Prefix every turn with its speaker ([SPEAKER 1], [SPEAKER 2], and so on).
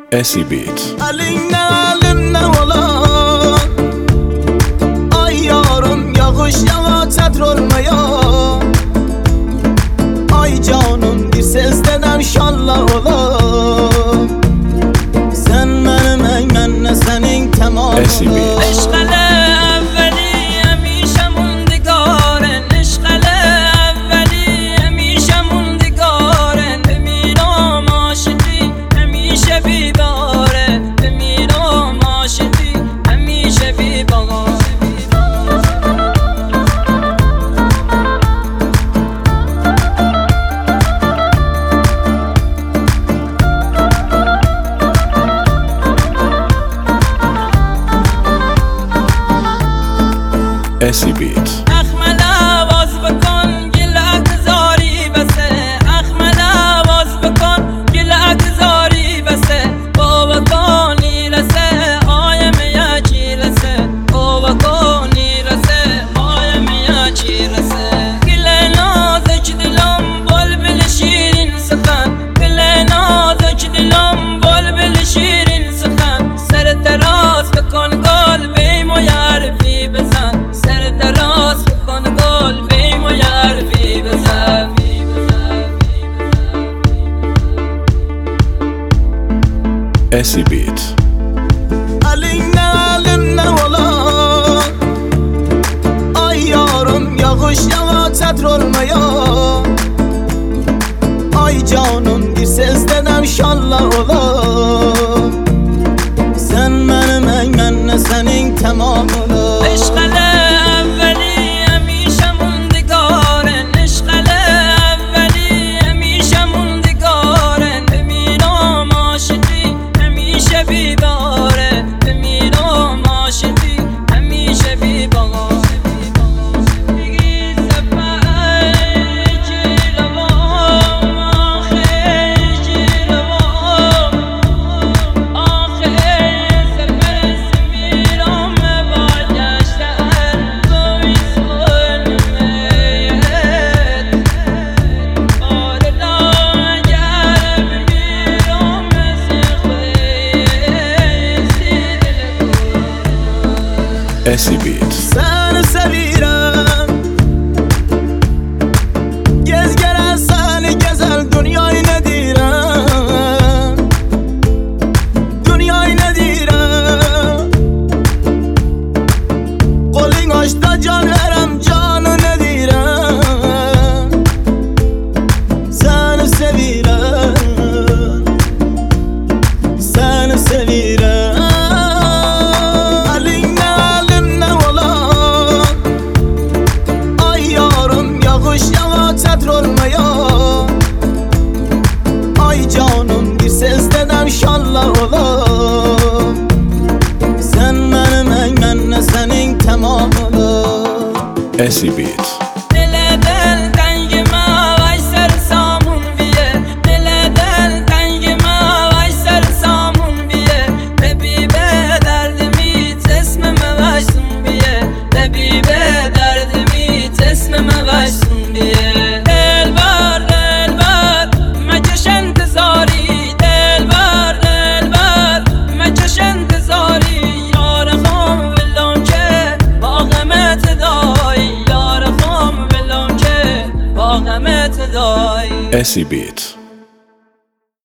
[SPEAKER 1] اسی بیت.
[SPEAKER 2] Elimle ola ay yarım yağış yağacak olmaya. Ay canım bir sözden inşallah ola. Sen benim ben senin tamamım.
[SPEAKER 1] اسی بیت. اسی بیت.
[SPEAKER 3] اخمل آواز بکن گل اگزاری بسه. اخمل آواز بکن گل اگزاری بسه. بابا کانی رسه آیم یا چی رسه. بابا کانی رسه آیم یا چی رسه. گل نازک دلم بلبل شیرین سخن. گل نازک دلم بلبل شیرین سخن. سر دراز بکن گل بیم و یارفی بزن. دراز بکن گل بیم و یارفی بزن.
[SPEAKER 1] اسی بیت.
[SPEAKER 2] Elimle ola ay yarım yağış yağacak olmaya. Ay canım bir sözden inşallah ola. Sen benim ben senin tamamım.
[SPEAKER 1] اسی بیت.
[SPEAKER 2] Seni sevirem gez gelen seni gezel dünyayı ne direm. Dünyayı ne direm. Kolun açta can verem canı ne direm. Seni sevirem. Seni sevirem. Olmaya. Ay canım bir sözden inşallah ola. Sen benim ben senin tamamım.
[SPEAKER 1] اسی بیت. اسی بیت.